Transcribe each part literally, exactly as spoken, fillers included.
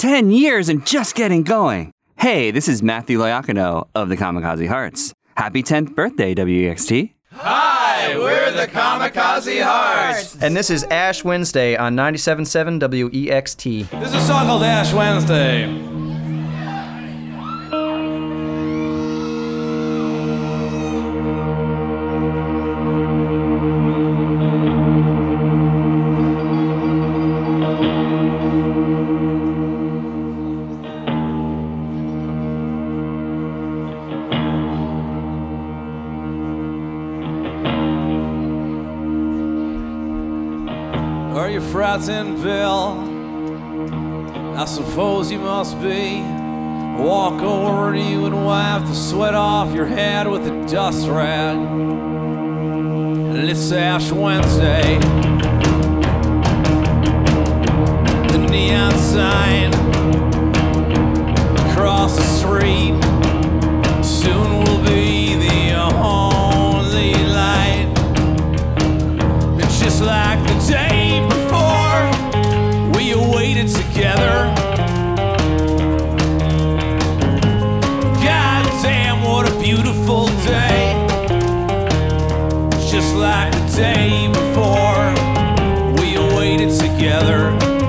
Ten years and just getting going. Hey, this is Matthew Loiacono of the Kamikaze Hearts. Happy tenth birthday, W E X T. Hi, we're the Kamikaze Hearts. And this is Ash Wednesday on ninety-seven point seven W E X T. This is a song called Ash Wednesday. Are you frightened, Bill? I suppose you must be. Walk over to you and wipe the sweat off your head with a dust rag. And it's Ash Wednesday. The neon sign across the street soon will be the only light. It's just like the day before we waited together. God damn, what a beautiful day. It's just like the day before we waited together.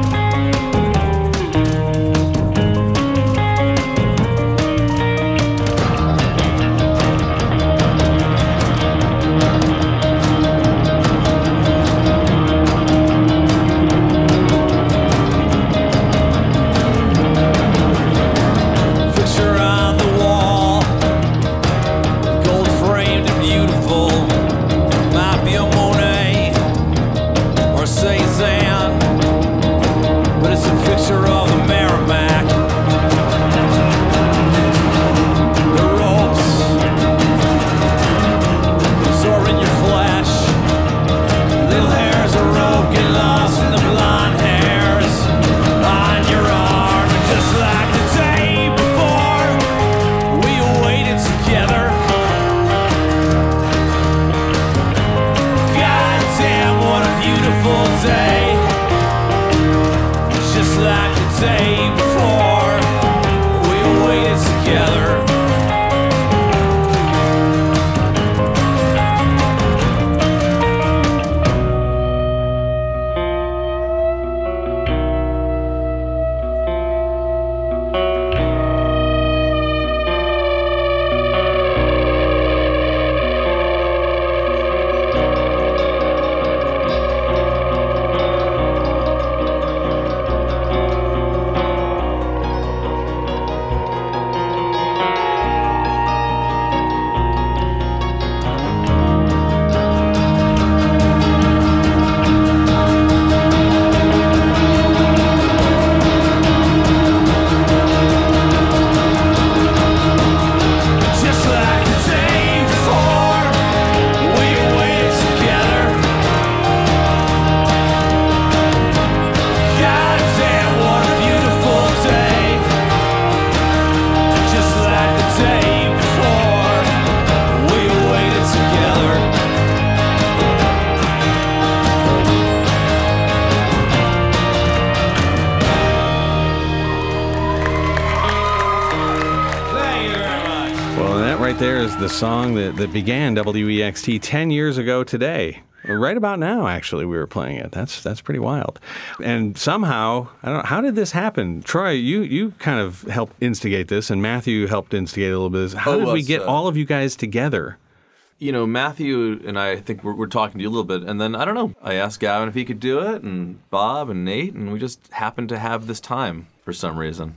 The song that, that began W E X T ten years ago today. Right about now, actually, we were playing it. That's that's pretty wild. And somehow, I don't know, how did this happen? Troy, you, you kind of helped instigate this, and Matthew helped instigate a little bit of this. How oh, did we us, get uh, all of you guys together? You know, Matthew and I, I think we're, we're talking to you a little bit, and then, I don't know, I asked Gavin if he could do it, and Bob and Nate, and we just happened to have this time for some reason.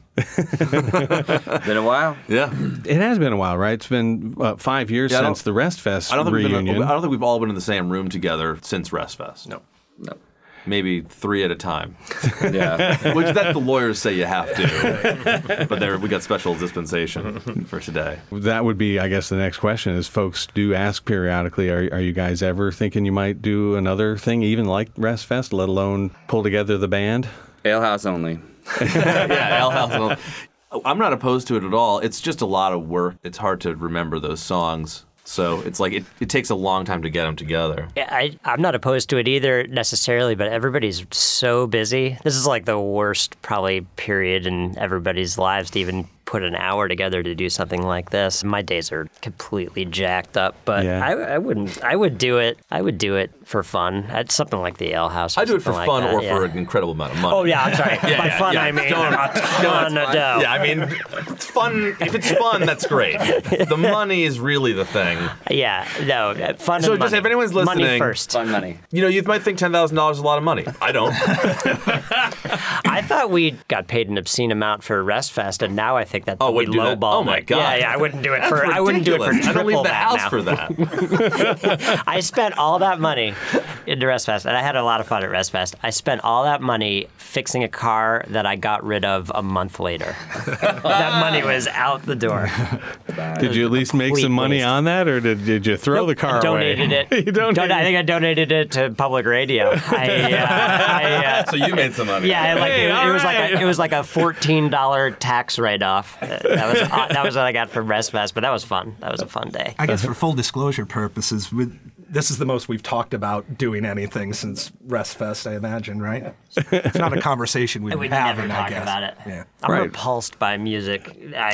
Been a while. Yeah. It has been a while, right? It's been uh, five years yeah, since the Rest Fest I don't think reunion. We've been, I don't think we've all been in the same room together since Rest Fest. No. No. Maybe three at a time. Yeah. Which that the lawyers say you have to. But there we got special dispensation for today. That would be, I guess, the next question is folks do ask periodically, are, are you guys ever thinking you might do another thing, even like Rest Fest, let alone pull together the band? Alehouse only. Yeah, Alehouse only. I'm not opposed to it at all. It's just a lot of work. It's hard to remember those songs So it's like it, it takes a long time to get them together. Yeah, I, I'm not opposed to it either necessarily, but everybody's so busy. This is like the worst probably period in everybody's lives to even put an hour together to do something like this. My days are completely jacked up, but Yeah. I, I wouldn't. I would do it. I would do it for fun. At something like the Ale House. Or I do it for something fun like that, or yeah. for an incredible amount of money. Oh yeah, I'm sorry. Yeah, By yeah, fun yeah. I mean Don't- a ton of dough. Yeah, I mean, it's fun. If it's fun, that's great. The money is really the thing. Yeah, no, uh, fun. So and just money. if anyone's money listening- first. Fun money. You know, you might think ten thousand dollars is a lot of money. I don't. I thought we got paid an obscene amount for RestFest, and now I think that Oh, we wouldn't do that? lowballed Oh, my it. God. Yeah, yeah, I wouldn't do it That's for. I wouldn't do it for ridiculous. triple I don't leave the that house now. for that. I spent all that money into RestFest, and I had a lot of fun at RestFest. I spent all that money fixing a car that I got rid of a month later. That money was out the door. Did you at least make complete some money waste. on that, or did, did you throw the car I donated away? it. you donated Don- I think I donated it to public radio. I, uh, I, uh, So you made some money. Yeah, I like, Hey, it, all it was right. like a, it was like a fourteen dollar tax write off. That was uh, that was what I got from RestFest, but that was fun. That was a fun day. I guess for full disclosure purposes, with, this is the most we've talked about doing anything since RestFest, I imagine, right? It's not a conversation we've We been having, never I talk guess. about it. Yeah. I'm Right. repulsed by music. I,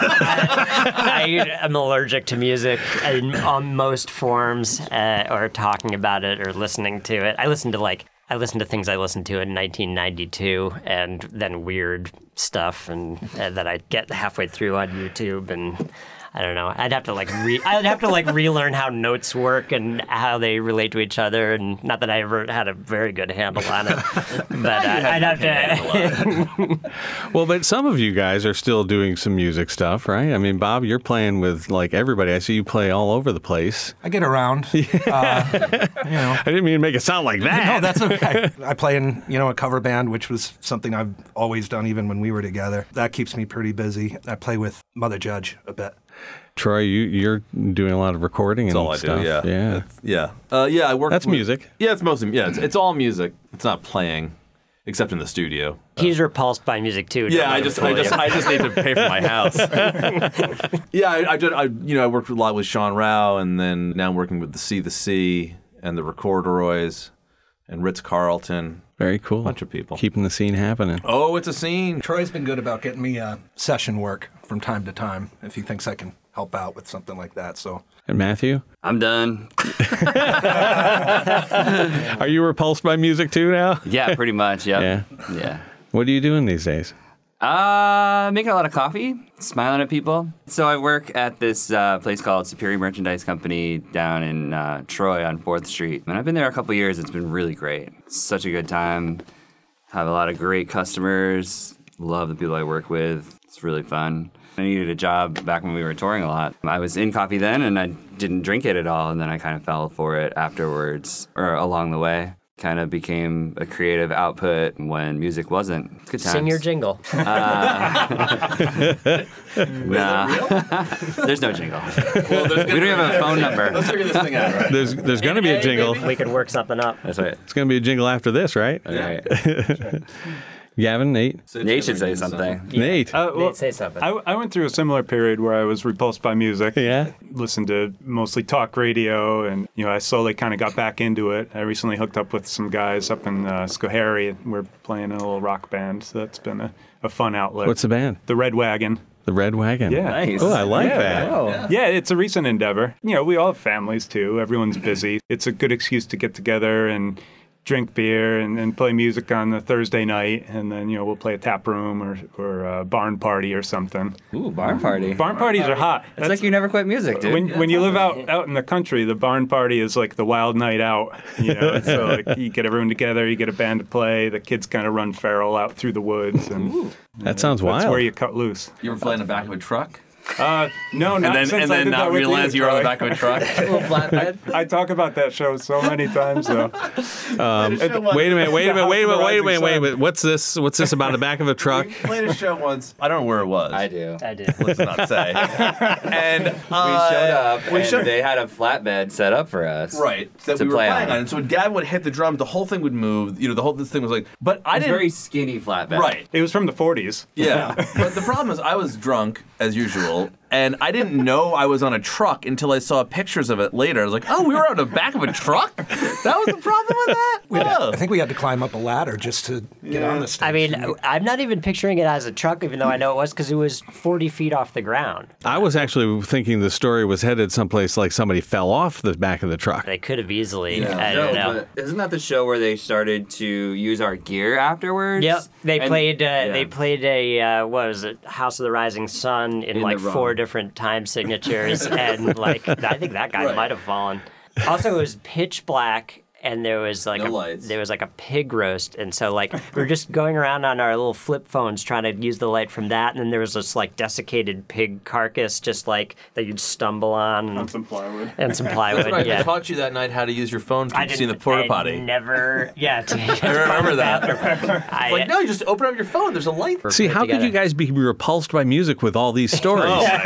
uh, I, I am allergic to music in, on most forms, uh, or talking about it or listening to it. I listen to like I listen to things I listened to in nineteen ninety-two, and then weird stuff, and uh, that I get halfway through on YouTube, and I don't know. I'd have to like re- I'd have to like relearn how notes work and how they relate to each other, and not that I ever had a very good handle on it, but uh, I'd have to. Well, but some of you guys are still doing some music stuff, right? I mean, Bob, you're playing with like everybody. I see you play all over the place. I get around. Uh, you know. I didn't mean to make it sound like that. No, that's okay. I play in, you know, a cover band, which was something I've always done even when we were together. That keeps me pretty busy. I play with Mother Judge a bit. Troy, you, you're doing a lot of recording That's and all I stuff. do. Yeah. Yeah. That's- yeah. Uh, yeah. I work. That's with- music. Yeah, it's mostly. Yeah, it's, it's all music. It's not playing, except in the studio. He's repulsed by music too. Yeah, don't I let him just, fool I just, you. I just need to pay for my house. yeah, I, I did. I, you know, I worked a lot with Sean Rao, and then now I'm working with the C the C and the Recorderoys and Ritz Carlton. Very cool. Bunch of people. Keeping the scene happening. Oh, it's a scene. Troy's been good about getting me uh, session work from time to time if he thinks I can help out with something like that. So And Matthew, I'm done. are you repulsed by music too now? Yeah, pretty much. Yep. Yeah. Yeah. What are you doing these days? Uh, making a lot of coffee, smiling at people. So I work at this uh, place called Superior Merchandise Company down in uh, Troy on fourth Street. And I've been there a couple years. It's been really great. Such a good time. Have a lot of great customers. Love the people I work with. It's really fun. I needed a job back when we were touring a lot. I was in coffee then, and I didn't drink it at all. And then I kind of fell for it afterwards, or along the way. Kind of became a creative output when music wasn't. Good times. Sing your jingle. Nah. There's no jingle. Well, there's We don't have a phone number. Let's figure this thing out, right? There's there's going to be a jingle. We could work something up. That's right. It's going to be a jingle after this, right? Okay. Gavin, Nate, Nate should say something. Nate. Uh, well, Nate, say something. I, I went through a similar period where I was repulsed by music. Yeah. Listened to mostly talk radio, and you know I slowly kind of got back into it. I recently hooked up with some guys up in uh, Schoharie. We're playing in a little rock band, so that's been a, a fun outlet. What's the band? The Red Wagon. The Red Wagon. Yeah. Nice. Oh, I like Yeah. that. Oh. Yeah, it's a recent endeavor. You know, we all have families too. Everyone's busy. It's a good excuse to get together and drink beer and, and play music on a Thursday night, and then you know we'll play a tap room or or a barn party or something. Ooh, barn party. Barn parties are hot. It's like you never quit music, dude. When when you live out, out in the country, the barn party is like the wild night out. You know, so like you get everyone together, you get a band to play, the kids kind of run feral out through the woods, and That sounds that's wild. where you cut loose. You ever fly in the back of a truck? Uh, no, not And then, since and I then did not that with realize you were on the Troy. back of a truck? I talk about that show so many times, though. Um, wait a minute, wait a minute, wait a minute, wait a minute, wait a minute, wait a minute. What's this? What's this about the back of a truck? We played a show once. I don't know where it was. I do. I did. Let's not say. And uh, We showed up, we and showed- they had a flatbed set up for us. Right, that To we were play playing on. on. And so when Gavin would hit the drums, the whole thing would move. You know, the whole this thing was like. But I It's didn't. very skinny flatbed. Right. It was from the forties. Yeah. But the problem is, I was drunk as usual, and I didn't know I was on a truck until I saw pictures of it later. I was like, oh, we were on the back of a truck? That was the problem with that? We had, Oh. I think we had to climb up a ladder just to get on the stage. I mean, I'm not even picturing it as a truck, even though I know it was, because it was forty feet off the ground. I was actually thinking the story was headed someplace like somebody fell off the back of the truck. They could have easily. I No, don't know. but isn't that the show where they started to use our gear afterwards? Yep, they And- played. Uh, yeah. They played a uh, what was it? House of the Rising Sun in, In like the wrong- four different time signatures, and like I think that guy Right. might have fallen. Also, it was pitch black. And there was like No a lights. there was like a pig roast, and so like we were just going around on our little flip phones trying to use the light from that, and then there was this like desiccated pig carcass, just like that you'd stumble on, and, On some plywood. and some plywood. That's right. Yeah, I taught you that night how to use your phone I to see the didn't- porta I potty. Never, yeah. To, I remember that. I, It's like, no, you just open up your phone. There's a light. See, how could you guys be repulsed by music with all these stories?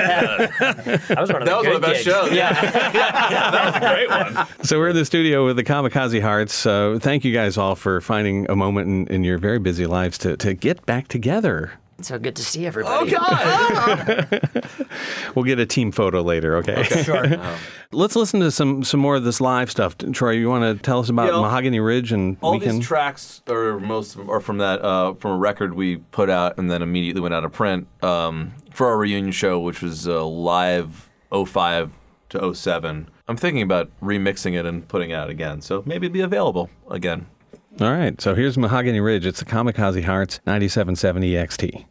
that was one of the That was one of the good best gigs. shows. Yeah. That was a great one. So we're in the studio with the Kamikaze Hearts. Uh, thank you guys all for finding a moment in, in your very busy lives to, to get back together. So good to see everybody. Oh, God. We'll get a team photo later, okay? Sure. Let's listen to some some more of this live stuff. Troy, you want to tell us about Yeah, Mahogany Ridge and All we can... these tracks, or most of them, are from that uh, from a record we put out and then immediately went out of print um, for our reunion show, which was uh, live oh five to oh seven. I'm thinking about remixing it and putting it out again, so maybe it'll be available again. All right, so here's Mahogany Ridge. It's the Kamikaze Hearts, ninety-seven point seven E X T.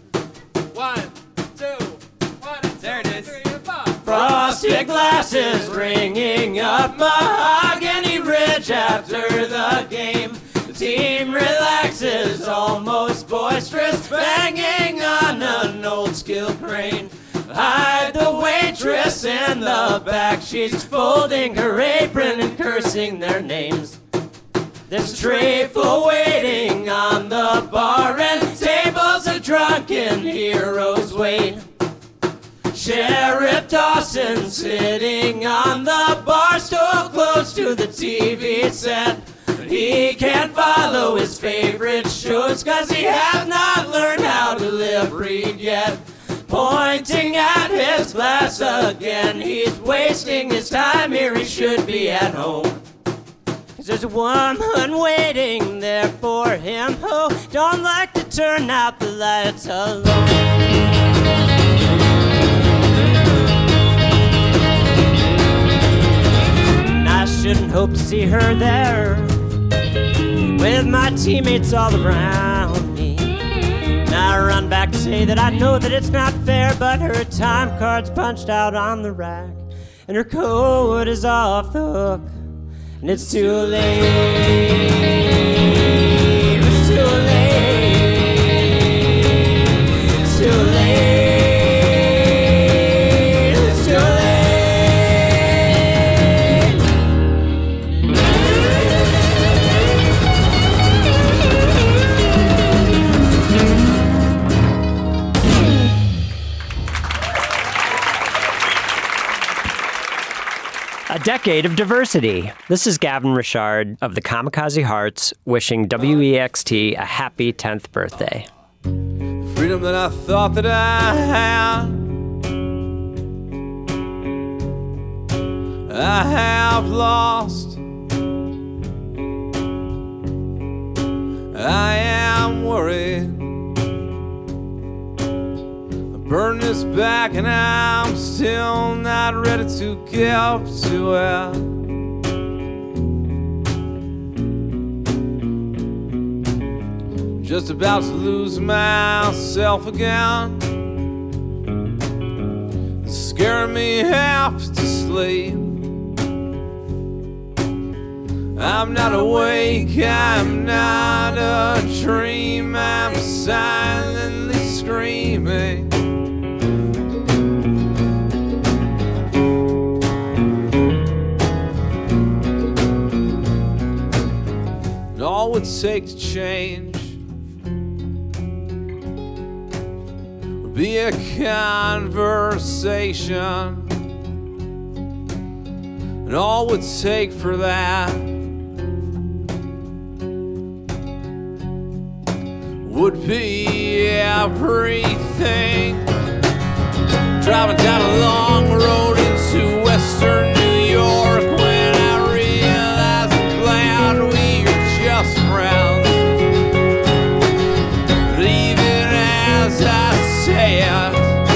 One, two, one, there it is. Frosted glasses ringing up Mahogany Ridge after the game. The team relaxes, almost boisterous, banging on an old steel crane. Hide the waitress in the back, she's folding her apron and cursing their names. There's a tray full waiting on the bar, and tables of drunken heroes wait. Sheriff Dawson sitting on the bar stool close to the T V set. He can't follow his favorite shows cause he has not learned how to lip read yet. Pointing at his glass again, he's wasting his time here, he should be at home. There's a woman waiting there for him who don't like to turn out the lights alone. I shouldn't hope to see her there with my teammates all around me. And I run back to say that I know that it's not fair, but her time card's punched out on the rack and her code is off the hook. And it's too late. It's too late. It's too late. It's too late. A decade of diversity. This is Gavin Richard of the Kamikaze Hearts wishing W E X T a happy tenth birthday. Freedom that I thought that I had, I have lost. I am worried. I burn this back and I'm still not ready to give to it. Just about to lose myself again. It's scaring me half to sleep. I'm not awake, I'm not a dream, I'm silently screaming. And all it would take to change would be a conversation. And all it would take for that would be everything. Driving down a long road into western New York when I realized I'm glad we are just friends. But even as I say it,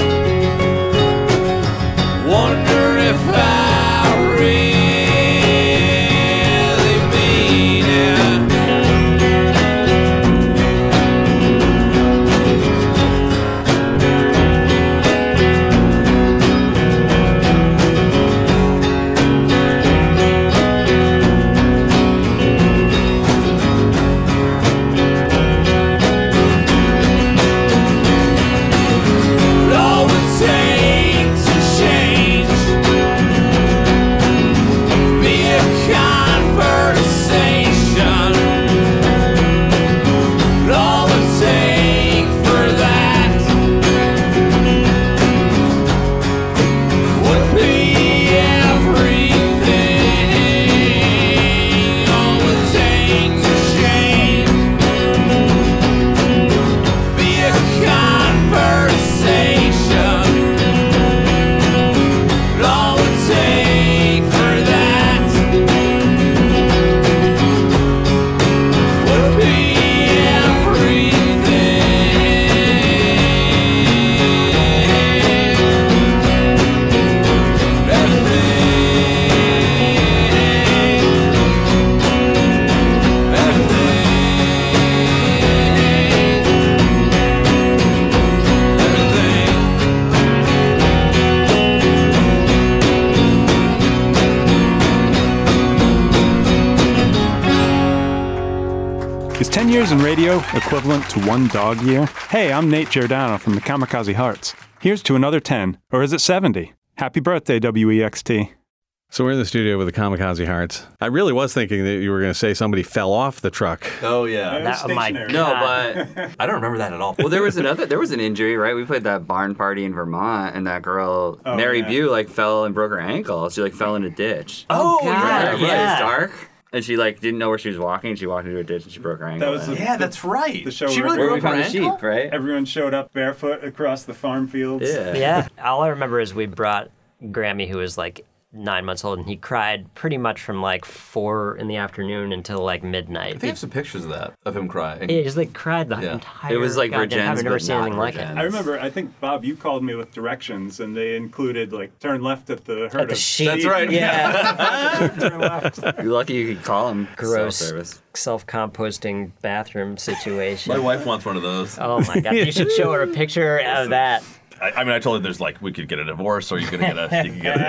wonder if I really mean it. All it takes to change, be a conversation. All it takes for that would be everything. All it takes to change, be a conversation. All it takes for that would be Is ten years in radio equivalent to one dog year? Hey, I'm Nate Giordano from the Kamikaze Hearts. Here's to another ten, or is it seventy? Happy birthday, W E X T. So we're in the studio with the Kamikaze Hearts. I really was thinking that you were going to say somebody fell off the truck. Oh yeah. That, oh my Stationary. No, God. but I don't remember that at all. well, there was another. There was an injury, right? We played that barn party in Vermont, and that girl, Oh, Mary yeah. Bew, like fell and broke her ankle. She like fell in a ditch. Oh, Right? God, Yeah, yeah. It's dark, and she like didn't know where she was walking. She walked into a ditch and she broke her ankle. That was the- Yeah, that's right. The show she where- really where broke we her found the ankle? sheep, right? Everyone showed up barefoot across the farm fields. Yeah. Yeah. All I remember is we brought Grammy, who was like nine months old, and he cried pretty much from like four in the afternoon until like I midnight. think I have some pictures of that, of him crying. He just like cried the Yeah. entire It was like goddamn time. Virgins, I've never but seen not anything like it. Virgins. I remember, I think, Bob, you called me with directions, and they included, like, turn left at the herd At the of sheep. That's right. Yeah. Turn left. You're lucky you could call him Gross. self-service. Self-composting bathroom situation. My wife wants one of those. Oh my god! You should show her a picture of that. I, I mean, I told her there's like we could get a divorce, or you could get a you could get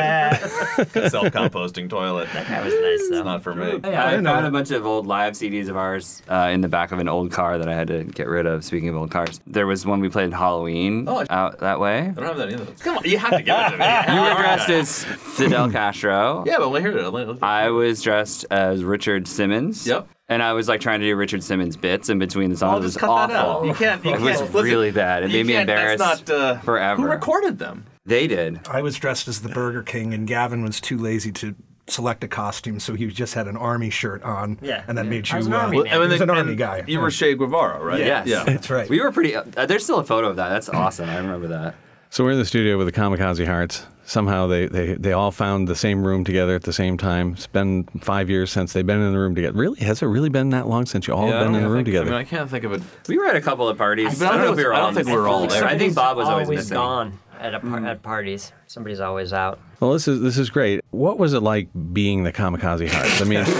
a self-composting toilet. That was nice though. It's not for me. Yeah, I found a bunch of old live C Ds of ours uh, in the back of an old car that I had to get rid of. Speaking of old cars, there was one we played Halloween Oh, I- out that way. I don't have that either. Come on, you have to give it to me. You were dressed as Fidel Castro. Yeah, but let me hear it. Let- let- I was dressed as Richard Simmons. Yep. And I was like trying to do Richard Simmons bits in between the songs. I'll It was just cut awful. that out. You can't. You It was can't. Listen, really bad. It you made me can't- embarrassed That's not uh, forever. Who recorded them? They did. I was dressed as the Burger King, and Gavin was too lazy to select a costume, so he just had an army shirt on. Yeah. And then made I you. was an uh, army Well, man. I mean, He was an and army guy. You Yeah. were Che Guevara, right? Yes. Yeah. That's right. We were pretty. Uh, there's still a photo of that. That's awesome. I remember that. So we're in the studio with the Kamikaze Hearts. Somehow they, they, they all found the same room together at the same time. It's been five years since they've been in the room together. Really? Has it really been that long since you all Yeah, I have been don't in the room think- together? I mean, I can't think of it. We were at a couple of parties. I I, don't know don't if we were I all. don't think missing. we were all there. I think Bob was always, always missing. gone at a par- at parties. Somebody's always out. Well, this is this is great. What was it like being the Kamikaze Hearts? I mean,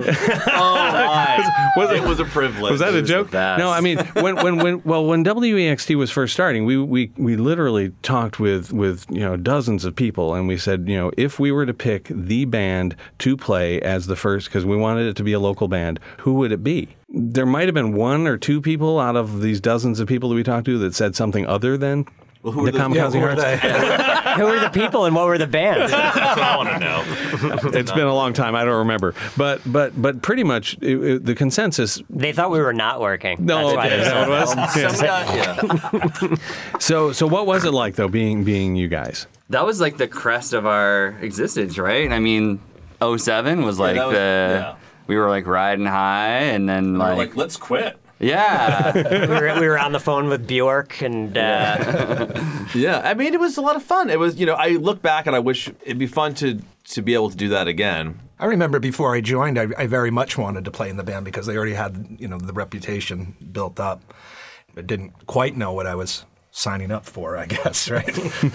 Was it was a privilege. was that a was the joke? best. No, I mean, when, when, when, well, when W E X T was first starting, we, we, we literally talked with, with, you know, dozens of people, and we said, you know, if we were to pick the band to play as the first, because we wanted it to be a local band, who would it be? There might have been one or two people out of these dozens of people that we talked to that said something other than Well, who the are the- Kamikaze yeah, Who were Hearts. they? Who were the people and what were the bands? That's what I want to know. It's been a long time. I don't remember. But but but pretty much it, it, the consensus. They thought we were not working. No, That's why okay, they is that said what it was? Some guy, yeah. So so what was it like though being being you guys? That was like the crest of our existence, right? I mean, oh seven was like that was- the. yeah. We were like riding high, and then We were like, like, let's quit. Yeah. we, were, we were on the phone with Bjork, and uh, Yeah, I mean, it was a lot of fun. It was, you know, I look back and I wish it'd be fun to to be able to do that again. I remember before I joined, I, I very much wanted to play in the band because they already had, you know, the reputation built up. I didn't quite know what I was signing up for, I guess, right?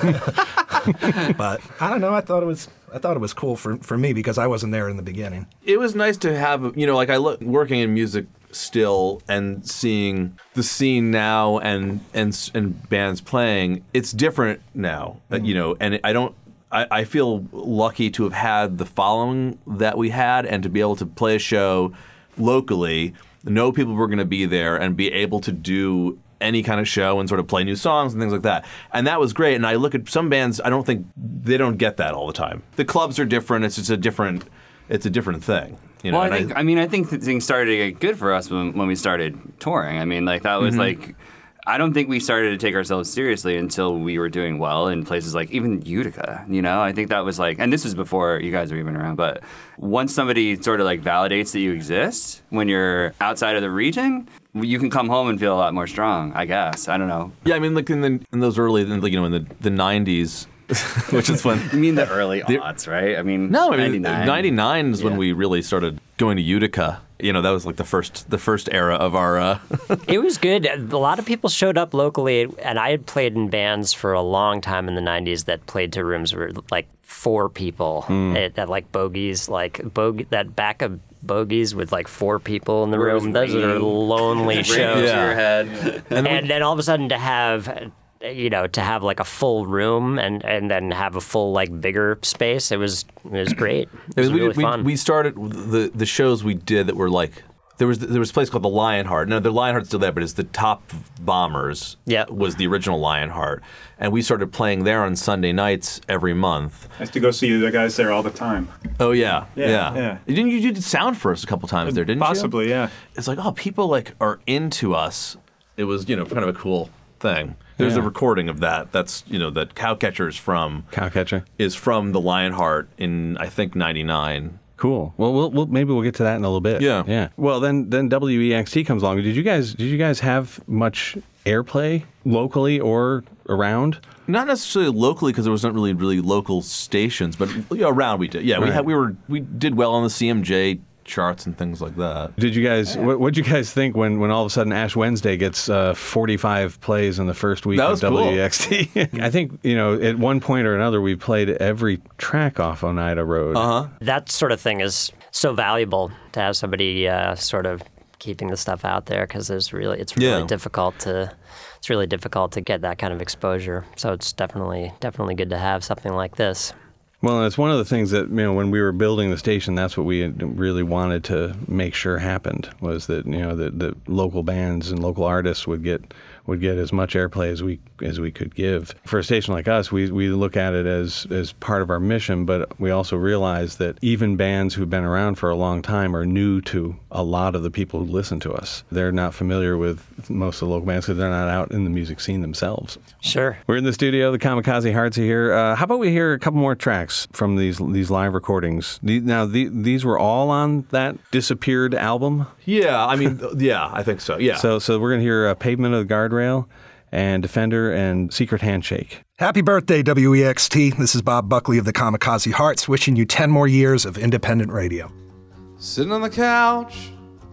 But I don't know. I thought it was I thought it was cool for, for me because I wasn't there in the beginning. It was nice to have, you know, like I look working in music still and seeing the scene now and and and bands playing. It's different now, mm-hmm. you know, and I don't. I, I feel lucky to have had the following that we had and to be able to play a show locally, know people were going to be there, and be able to do any kind of show and sort of play new songs and things like that. And that was great. And I look at some bands, I don't think they don't get that all the time. The clubs are different. It's just a different, it's a different thing. You know, well, I think, I, I mean, I think that things started to get good for us when, when we started touring. I mean, like that was mm-hmm. like, I don't think we started to take ourselves seriously until we were doing well in places like even Utica, you know? I think that was like, and this was before you guys were even around, but once somebody sort of like validates that you exist when you're outside of the region, you can come home and feel a lot more strong, I guess. I don't know. Yeah, I mean, like in, the, in those early, you know, in the, the nineties, which is when... You mean the early aughts, right? I mean, no, I mean, ninety-nine. ninety-nine is yeah. when we really started going to Utica. You know, that was like the first the first era of our... Uh... It was good. A lot of people showed up locally, and I had played in bands for a long time in the nineties that played to rooms where like four people mm. at, at like Bogies, like bogey, that back of Bogies with like four people in the where room. Those are lonely shows. Yeah. Your head. And, and then all of a sudden to have... you know, to have like a full room and, and then have a full like bigger space, it was it was great. It was we, really we, fun. We started the the shows we did that were like there was there was a place called the Lionheart. No, the Lionheart's still there, but it's the Top Bombers. Yeah, was the original Lionheart, and we started playing there on Sunday nights every month. I used to go see the guys there all the time. Oh yeah, yeah, yeah. yeah. Didn't you, you did sound for us a couple times there? Didn't Possibly, you? Possibly, yeah. It's like oh, people like are into us. It was you know kind of a cool thing. There's Yeah. a recording of that. That's you know that Cowcatcher's from Cowcatcher is from the Lionheart in I think ninety-nine. Cool. Well, we'll, we'll maybe we'll get to that in a little bit. Yeah. Yeah. Well, then then W E X T comes along. Did you guys did you guys have much airplay locally or around? Not necessarily locally because there wasn't really really local stations, but you know, around we did. Yeah, we Right. had we were we did well on the C M J charts and things like that. Did you guys? What what'd you guys think when, when all of a sudden Ash Wednesday gets uh, forty-five plays in the first week That of was cool. W E X T? I think you know at one point or another we played every track off Oneida Road. Uh huh. that sort of thing is so valuable to have somebody uh, sort of keeping the stuff out there because there's really it's really Yeah. difficult to it's really difficult to get that kind of exposure. So it's definitely definitely good to have something like this. Well, it's one of the things that, you know, when we were building the station, that's what we really wanted to make sure happened, was that, you know, that the local bands and local artists would get would get as much airplay as we as we could give. For a station like us, we, we look at it as, as part of our mission, but we also realize that even bands who've been around for a long time are new to a lot of the people who listen to us. They're not familiar with most of the local bands because they're not out in the music scene themselves. Sure. We're in the studio. The Kamikaze Hearts are here. Uh, how about we hear a couple more tracks from these these live recordings? The, now, the, these were all on that Disappeared album? Yeah, I mean, yeah, I think so. Yeah. So so we're going to hear uh, Pavement of the Guardrail and Defender and Secret Handshake. Happy birthday, W E X T. This is Bob Buckley of the Kamikaze Hearts, wishing you ten more years of independent radio. Sitting on the couch,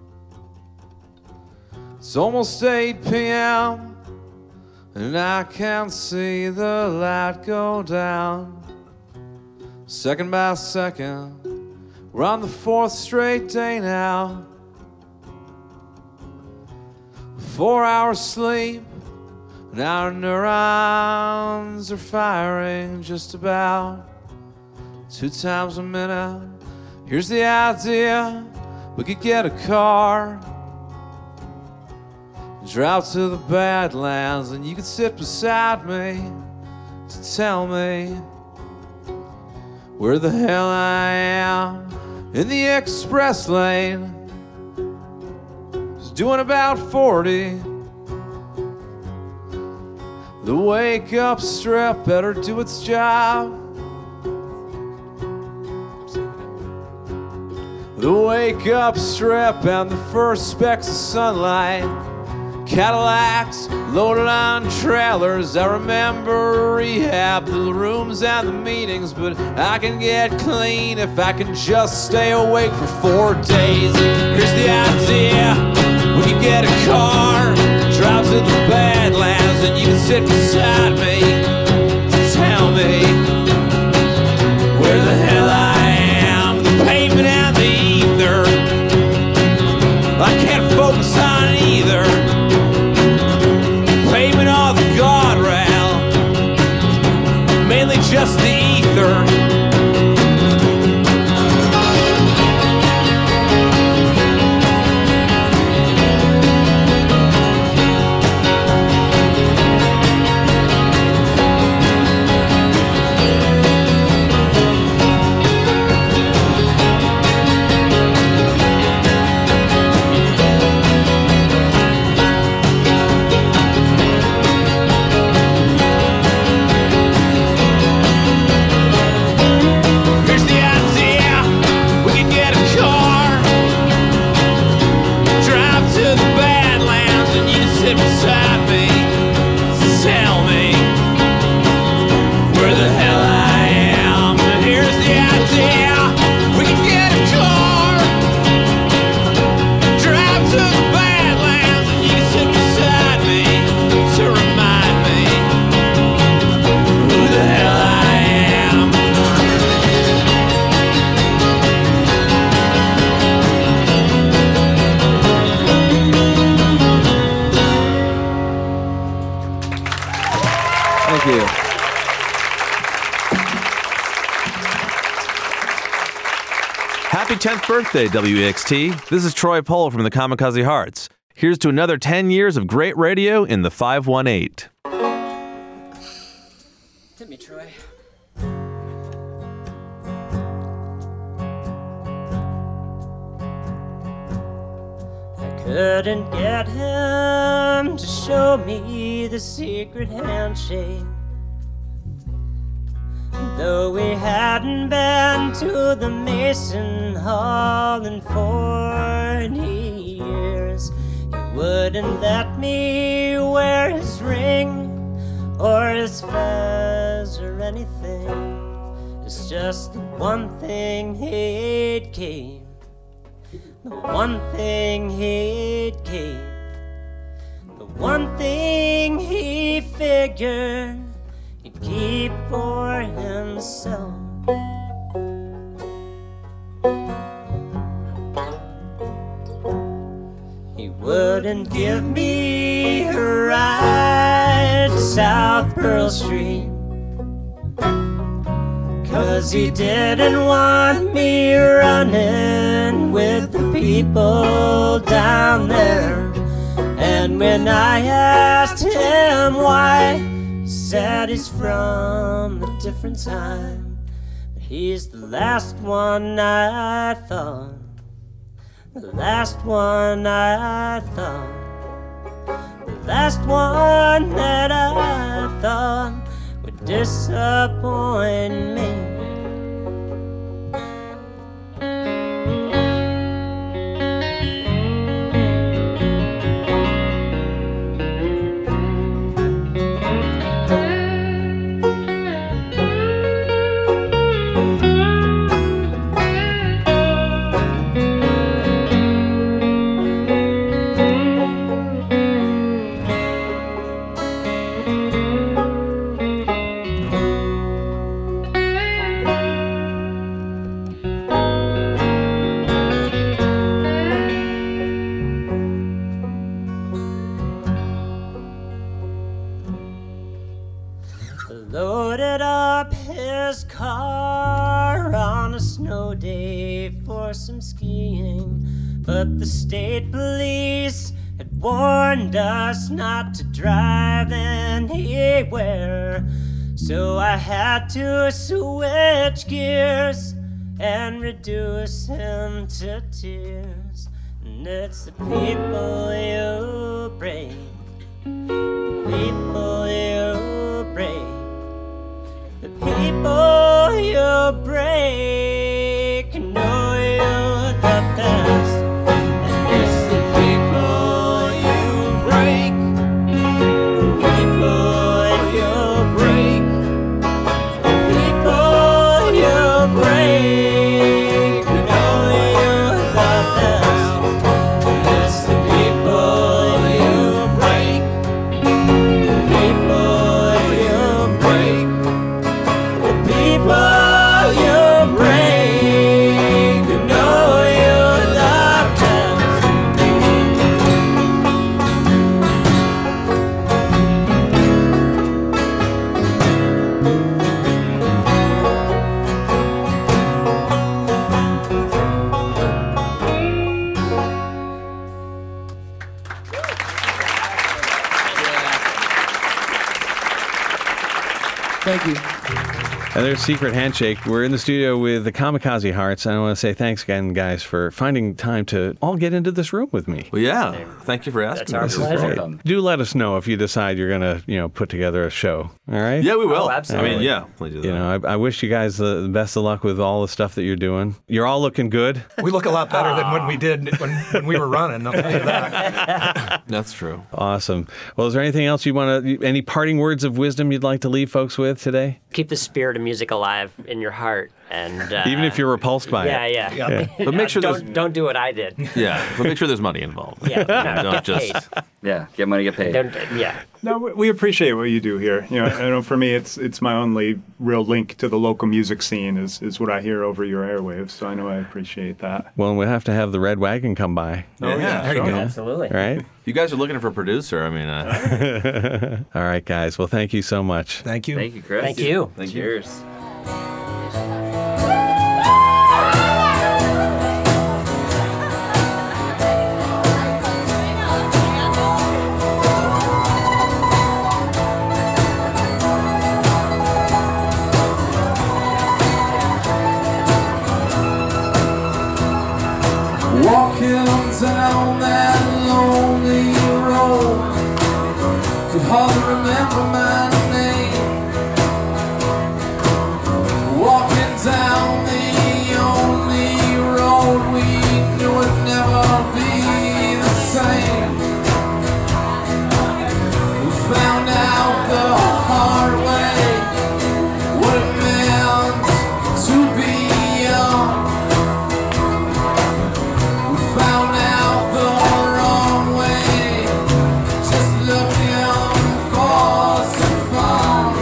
it's almost eight p.m. and I can't see the light go down. Second by second, we're on the fourth straight day now. Four hours sleep, and our neurons are firing just about two times a minute. Here's the idea, we could get a car, drive to the Badlands, and you could sit beside me to tell me where the hell I am in the express lane. Just doing about forty. The wake up strip better do its job. The wake-up strip and the first specks of sunlight. Cadillacs loaded on trailers. I remember rehab, the rooms and the meetings, but I can get clean if I can just stay awake for four days. Here's the idea: we could get a car, drive to the Badlands, and you can sit beside me to tell me where the hell I am. The pavement and the ether, I can't focus on either. Pavement or the guardrail, mainly just the ether. tenth birthday, W E X T. This is Troy Pohl from the Kamikaze Hearts. Here's to another ten years of great radio in the five one eight. Hit me, Troy. I couldn't get him to show me the secret handshake. Though we hadn't been to the Mason Hall in forty years, he wouldn't let me wear his ring or his fez or anything. It's just the one thing he'd keep, the one thing he'd keep, the one thing he figured he'd keep for himself. He wouldn't give me a ride to South Pearl Street, 'cause he didn't want me running with the people down there. And when I asked him why, he said he's from a different time. But he's the last one I thought, the last one I thought, the last one that I thought would disappoint me. Loaded up his car on a snow day for some skiing, but the state police had warned us not to drive anywhere. So I had to switch gears and reduce him to tears. And it's the people you break, the people you break, the people you break know you that Thank you. And there's Secret Handshake. We're in the studio with the Kamikaze Hearts. And I want to say thanks again, guys, for finding time to all get into this room with me. Well, yeah. Thank you for asking. That's our us. pleasure. Welcome. Do let us know if you decide you're going to, you know, put together a show. All right? Yeah, we will. Oh, absolutely. I mean, yeah. Please do that. You know, I, I wish you guys the, the best of luck with all the stuff that you're doing. You're all looking good. We look a lot better than when we did when, when we were running. I'll tell you that. That's true. Awesome. Well, is there anything else you want to, any parting words of wisdom you'd like to leave folks with today? Keep the spirit of music alive in your heart, and uh, Even if you're repulsed by yeah, it. yeah, Yeah. But make sure there's don't don't do what I did. yeah. But make sure there's money involved. Yeah, no, Don't get just. paid. Yeah, get money, get paid. Don't, yeah. No, we- we appreciate what you do here. You know, I know for me, it's it's my only real link to the local music scene is is what I hear over your airwaves. So I know I appreciate that. Well, we'll have to have the Red Wagon come by. Oh yeah. There you go. Absolutely. Right? You guys are looking for a producer. I mean, uh, All right, guys. Well, thank you so much. Thank you. Thank you, Chris. Thank you. Thank you. Cheers. Walking down that lonely road, could hardly remember my name. Walking down the only road we knew would never be the same. We found out the hard way what it meant to be young. Found out the wrong way, just looking for some fun.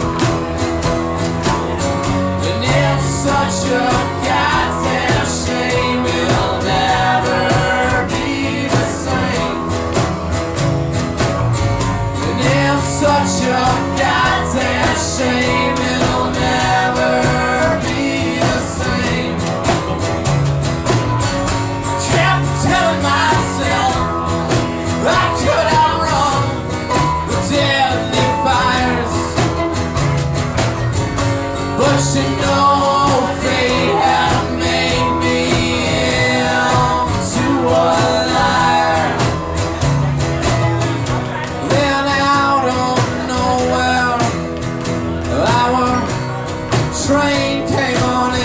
And it's such a goddamn shame it'll never be the same. And it's such a goddamn shame it'll never be the same. Kept telling myself I could outrun the deadly fires, but you know fate had made me into a liar. Then out of nowhere, our train came on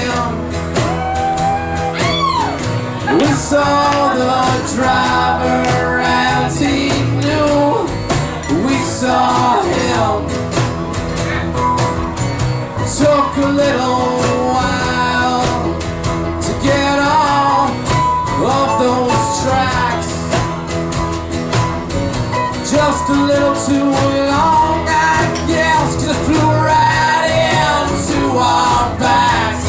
in. We saw the driver and he knew we saw him. Took a little while to get off of those tracks. Just a little too long, I guess, 'cause it flew right into our backs.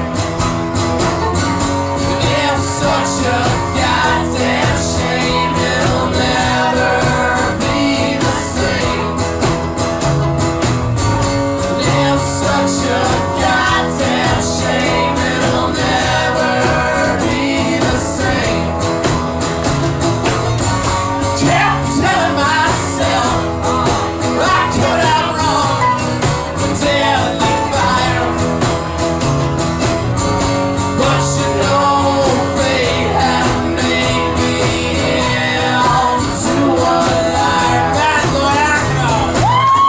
It's such a goddamn shame it'll never be the same. It's such a goddamn shame it'll never be the same. Kept telling myself I could outrun the deadly fire, but you know fate had made me into a liar. That's what I know.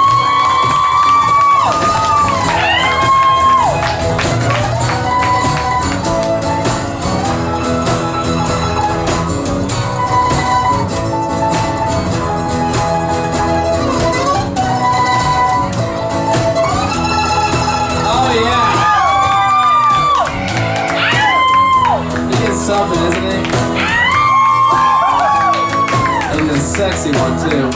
Oh yeah. He is something, isn't he? He's a sexy one too.